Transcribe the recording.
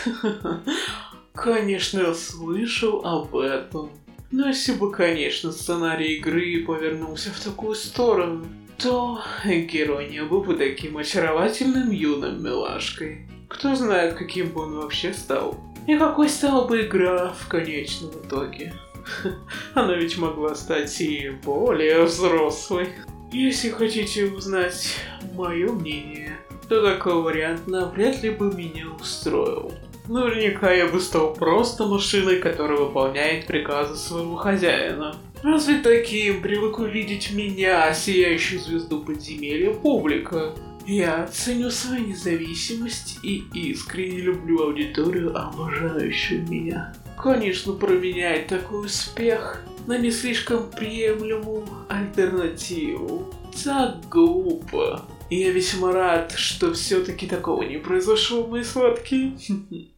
Конечно, я слышал об этом. Но если бы, конечно, сценарий игры повернулся в такую сторону, то герой не был бы таким очаровательным юным милашкой. Кто знает, каким бы он вообще стал. И какой стала бы игра в конечном итоге. Она ведь могла стать и более взрослой. Если хотите узнать мое мнение, то такой вариант навряд ли бы меня устроил. Наверняка я бы стал просто машиной, которая выполняет приказы своего хозяина. Разве таким привыкла видеть меня, сияющую звезду подземелья, публика? Я ценю свою независимость и искренне люблю аудиторию, обожающую меня. Конечно, променять такой успех на не слишком приемлемую альтернативу. Так глупо. И я весьма рад, что все-таки такого не произошло, мои сладкие.